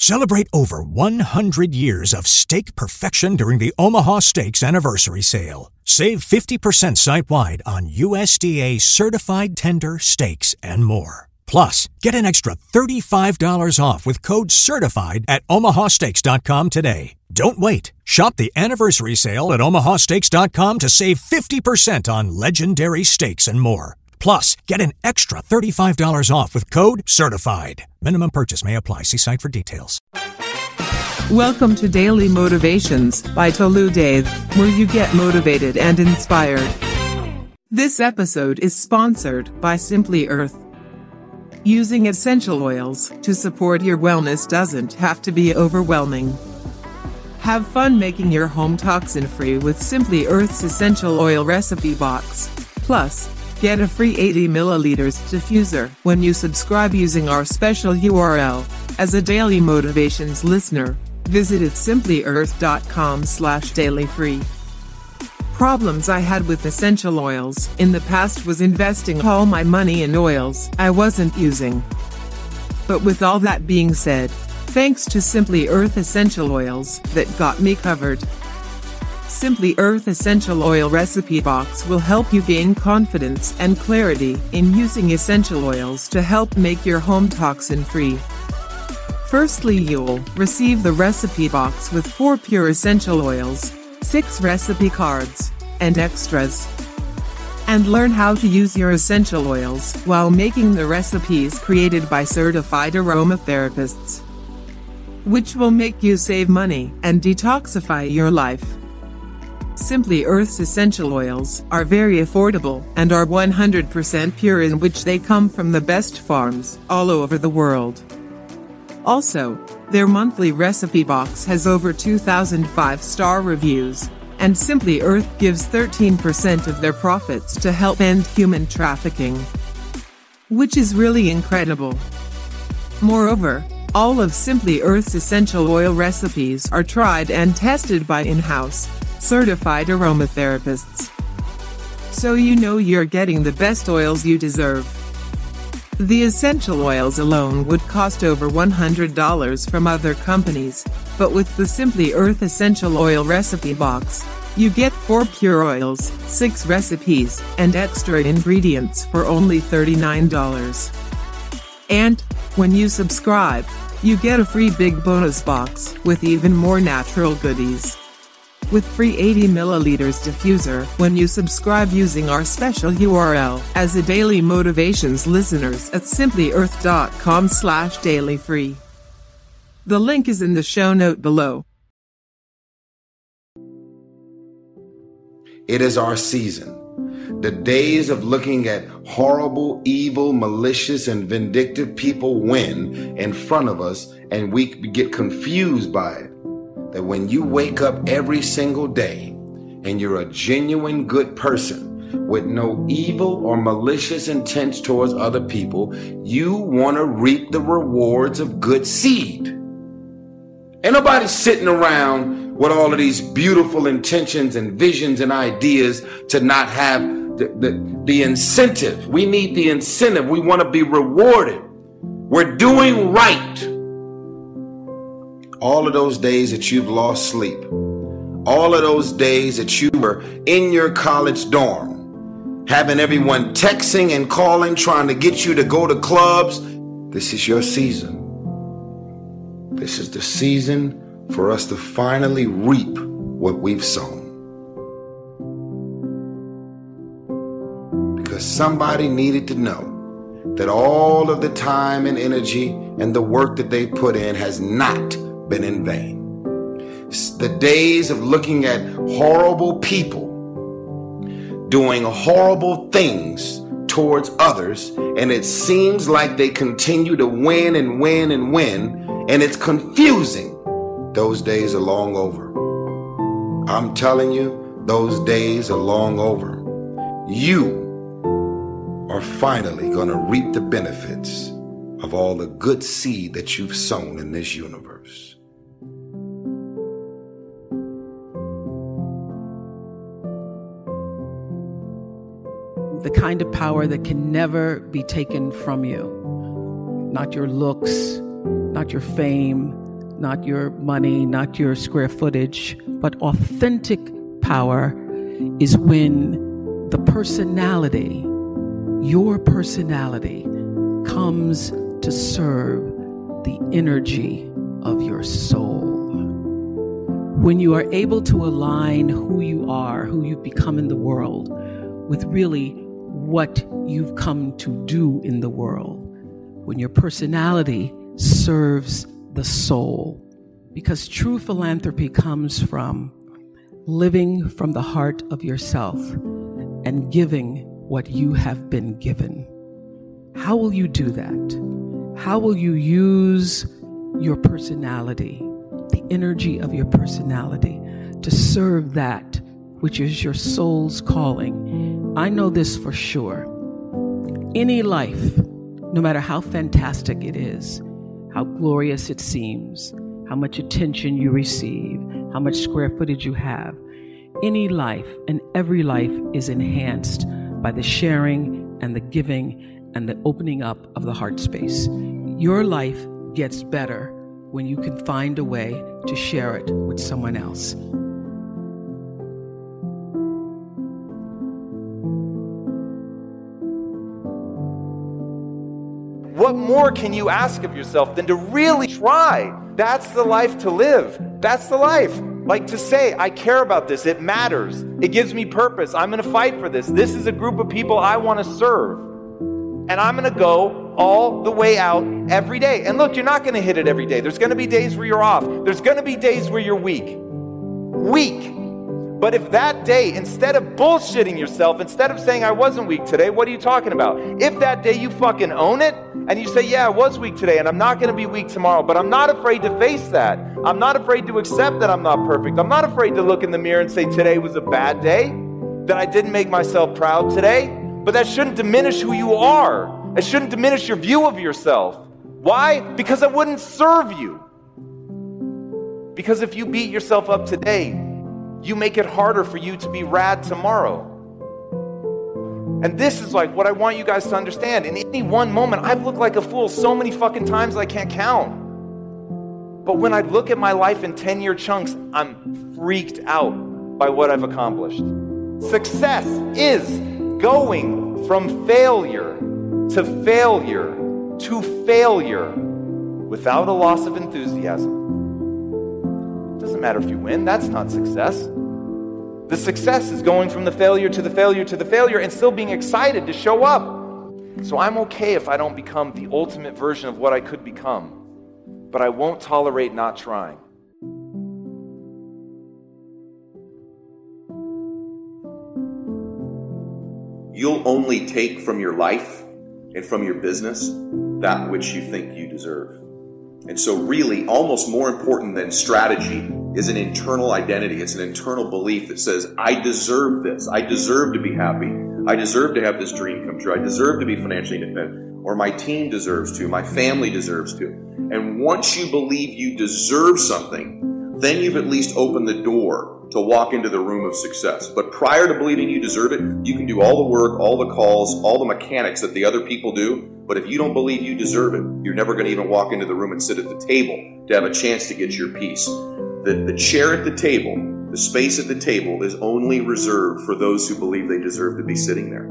Celebrate over 100 years of steak perfection during the Omaha Steaks Anniversary Sale. Save 50% site-wide on USDA-certified tender steaks and more. Plus, get an extra $35 off with code CERTIFIED at omahasteaks.com today. Don't wait. Shop the anniversary sale at omahasteaks.com to save 50% on legendary steaks and more. Plus, get an extra $35 off with code CERTIFIED. Minimum purchase may apply. See site for details. Welcome to Daily Motivations by Tolu Dave, where you get motivated and inspired. This episode is sponsored by Simply Earth. Using essential oils to support your wellness doesn't have to be overwhelming. Have fun making your home toxin-free with Simply Earth's Essential Oil Recipe Box. Plus, get a free 80 milliliters diffuser when you subscribe using our special URL. As a Daily Motivations listener, visit simplyearth.com/dailyfree. Problems I had with essential oils in the past was investing all my money in oils I wasn't using. But with all that being said, thanks to Simply Earth Essential Oils that got me covered. Simply Earth Essential Oil Recipe Box will help you gain confidence and clarity in using essential oils to help make your home toxin-free. Firstly, you'll receive the recipe box with 4 pure essential oils, 6 recipe cards, and extras. And learn how to use your essential oils while making the recipes created by certified aromatherapists, which will make you save money and detoxify your life. Simply Earth's essential oils are very affordable and are 100% pure, in which they come from the best farms all over the world. Also, their monthly recipe box has over 2,000 5-star reviews, and Simply Earth gives 13% of their profits to help end human trafficking, which is really incredible. Moreover, all of Simply Earth's essential oil recipes are tried and tested by in-house, certified aromatherapists. So you know you're getting the best oils you deserve. The essential oils alone would cost over $100 from other companies, but with the Simply Earth Essential Oil Recipe Box, you get 4 pure oils, 6 recipes, and extra ingredients for only $39. And, when you subscribe, you get a free big bonus box with even more natural goodies. With free 80 milliliters diffuser when you subscribe using our special URL as a Daily Motivations listeners at simplyearth.com/dailyfree. The link is in the show note below. It is our season. The days of looking at horrible, evil, malicious, and vindictive people win in front of us, and we get confused by it. That when you wake up every single day and you're a genuine good person with no evil or malicious intents towards other people, you want to reap the rewards of good seed. Ain't nobody sitting around with all of these beautiful intentions and visions and ideas to not have the incentive. We need the incentive. We want to be rewarded. We're doing right. All of those days that you've lost sleep, all of those days that you were in your college dorm, having everyone texting and calling, trying to get you to go to clubs, this is your season. This is the season for us to finally reap what we've sown. Because somebody needed to know that all of the time and energy and the work that they put in has not been in vain. The days of looking at horrible people doing horrible things towards others, and it seems like they continue to win and win and win, and it's confusing. Those days are long over. I'm telling you, those days are long over. You are finally going to reap the benefits of all the good seed that you've sown in this universe. The kind of power that can never be taken from you. Not your looks, not your fame, not your money, not your square footage, but authentic power is when the personality, your personality, comes to serve the energy of your soul. When you are able to align who you are, who you've become in the world, with really what you've come to do in the world, when your personality serves the soul. Because true philanthropy comes from living from the heart of yourself and giving what you have been given. How will you do that? How will you use your personality, the energy of your personality, to serve that which is your soul's calling? I know this for sure. Any life, no matter how fantastic it is, how glorious it seems, how much attention you receive, how much square footage you have, any life and every life is enhanced by the sharing and the giving and the opening up of the heart space. Your life gets better when you can find a way to share it with someone else. What more can you ask of yourself than to really try? That's the life to live. That's the life. Like to say, I care about this. It matters. It gives me purpose. I'm going to fight for this. This is a group of people I want to serve. And I'm going to go all the way out every day. And look, you're not going to hit it every day. There's going to be days where you're off. There's going to be days where you're weak. But if that day, instead of bullshitting yourself, instead of saying I wasn't weak today, what are you talking about? If that day you fucking own it and you say, yeah, I was weak today and I'm not going to be weak tomorrow, but I'm not afraid to face that. I'm not afraid to accept that I'm not perfect. I'm not afraid to look in the mirror and say today was a bad day, that I didn't make myself proud today. But that shouldn't diminish who you are. It shouldn't diminish your view of yourself. Why? Because it wouldn't serve you. Because if you beat yourself up today, you make it harder for you to be rad tomorrow. And this is like what I want you guys to understand. In any one moment, I've looked like a fool so many fucking times I can't count. But when I look at my life in 10-year chunks, I'm freaked out by what I've accomplished. Success is going from failure to failure to failure without a loss of enthusiasm. It doesn't matter if you win, that's not success. The success is going from the failure to the failure to the failure and still being excited to show up. So I'm okay if I don't become the ultimate version of what I could become, but I won't tolerate not trying. You'll only take from your life and from your business that which you think you deserve. And so really, almost more important than strategy is an internal identity. It's an internal belief that says, I deserve this. I deserve to be happy. I deserve to have this dream come true. I deserve to be financially independent. Or my team deserves to. My family deserves to. And once you believe you deserve something, then you've at least opened the door to walk into the room of success. But prior to believing you deserve it, you can do all the work, all the calls, all the mechanics that the other people do. But if you don't believe you deserve it, you're never going to even walk into the room and sit at the table to have a chance to get your piece. The chair at the table, the space at the table is only reserved for those who believe they deserve to be sitting there.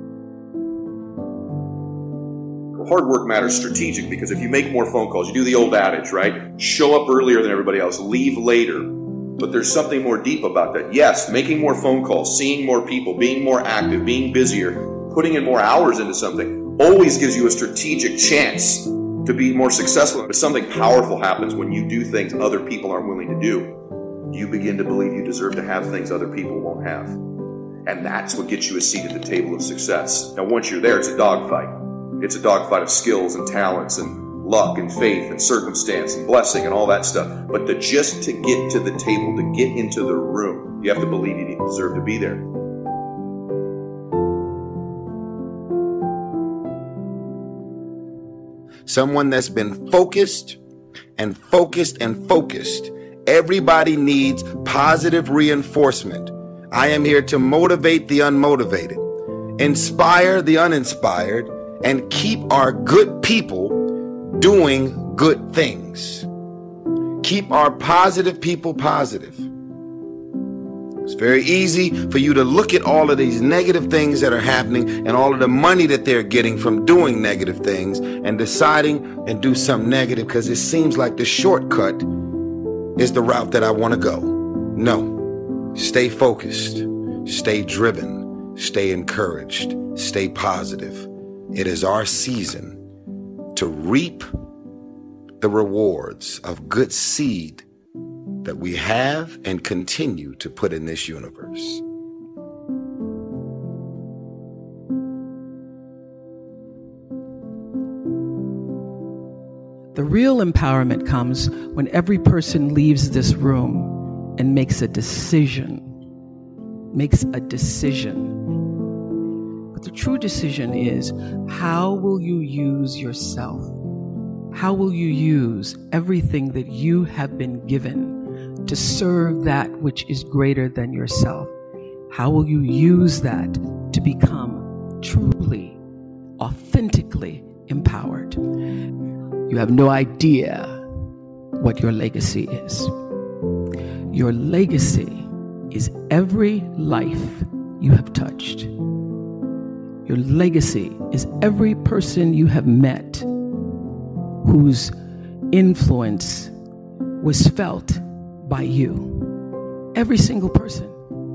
Hard work matters strategic because if you make more phone calls, you do the old adage, right? Show up earlier than everybody else, leave later. But there's something more deep about that. Yes, making more phone calls, seeing more people, being more active, being busier, putting in more hours into something always gives you a strategic chance to be more successful. But something powerful happens when you do things other people aren't willing to do. You begin to believe you deserve to have things other people won't have. And that's what gets you a seat at the table of success. Now, once you're there, it's a dogfight. It's a dogfight of skills and talents and luck and faith and circumstance and blessing and all that stuff. But just to get to the table, to get into the room, you have to believe you deserve to be there. Someone that's been focused and focused and focused. Everybody needs positive reinforcement. I am here to motivate the unmotivated, inspire the uninspired, and keep our good people doing good things. keep our positive people positive. It's very easy for you to look at all of these negative things that are happening and all of the money that they're getting from doing negative things and deciding and do something negative because it seems like the shortcut is the route that I want to go. No, stay focused, stay driven, stay encouraged, stay positive. It is our season to reap the rewards of good seed that we have and continue to put in this universe. The real empowerment comes when every person leaves this room and makes a decision. But the true decision is, how will you use yourself? How will you use everything that you have been given to serve that which is greater than yourself? How will you use that to become truly, authentically empowered? You have no idea what your legacy is. Your legacy is every life you have touched. Your legacy is every person you have met whose influence was felt by you. Every single person.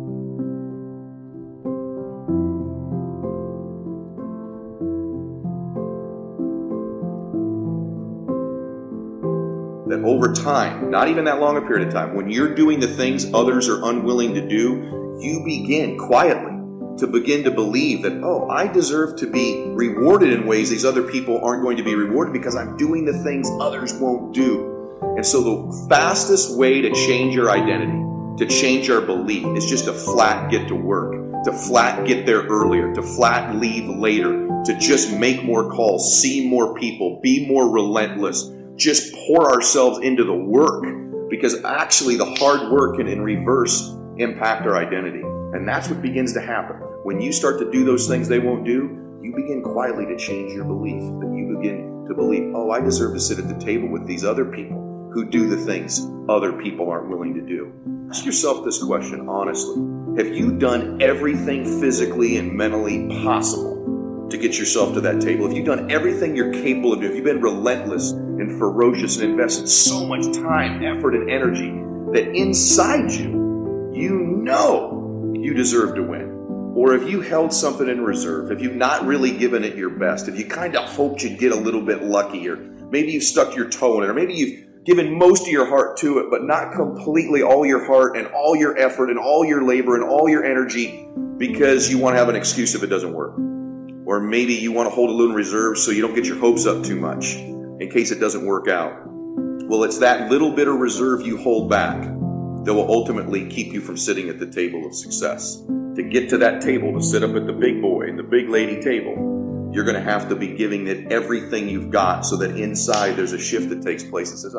That over time, not even that long a period of time, when you're doing the things others are unwilling to do, you begin quietly to believe that, oh, I deserve to be rewarded in ways these other people aren't going to be rewarded because I'm doing the things others won't do. And so the fastest way to change your identity, to change our belief, is just to flat get to work, to flat get there earlier, to flat leave later, to just make more calls, see more people, be more relentless, just pour ourselves into the work, because actually the hard work can in reverse impact our identity. And that's what begins to happen. When you start to do those things they won't do, you begin quietly to change your belief, that you begin to believe, oh, I deserve to sit at the table with these other people who do the things other people aren't willing to do. Ask yourself this question honestly. Have you done everything physically and mentally possible to get yourself to that table? Have you done everything you're capable of doing? Have you been relentless and ferocious and invested so much time, effort, and energy that inside you, you know you deserve to win? Or have you held something in reserve? Have you not really given it your best? Have you kind of hoped you'd get a little bit lucky? Or maybe you've stuck your toe in it, or maybe you've given most of your heart to it, but not completely all your heart and all your effort and all your labor and all your energy because you want to have an excuse if it doesn't work. Or maybe you want to hold a little in reserve so you don't get your hopes up too much in case it doesn't work out. Well, it's that little bit of reserve you hold back that will ultimately keep you from sitting at the table of success. To get to that table, to sit up at the big boy and the big lady table, you're going to have to be giving it everything you've got so that inside there's a shift that takes place that says,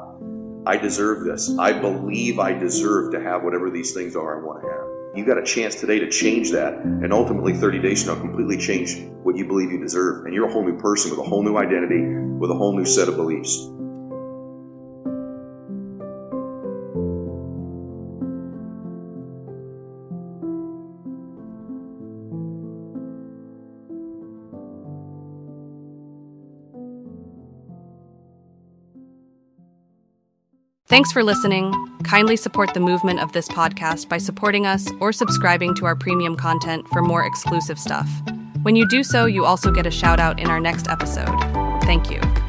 I deserve this. I believe I deserve to have whatever these things are I want to have. You got a chance today to change that, and ultimately 30 days from now completely change what you believe you deserve. And you're a whole new person with a whole new identity, with a whole new set of beliefs. Thanks for listening. Kindly support the movement of this podcast by supporting us or subscribing to our premium content for more exclusive stuff. When you do so, you also get a shout out in our next episode. Thank you.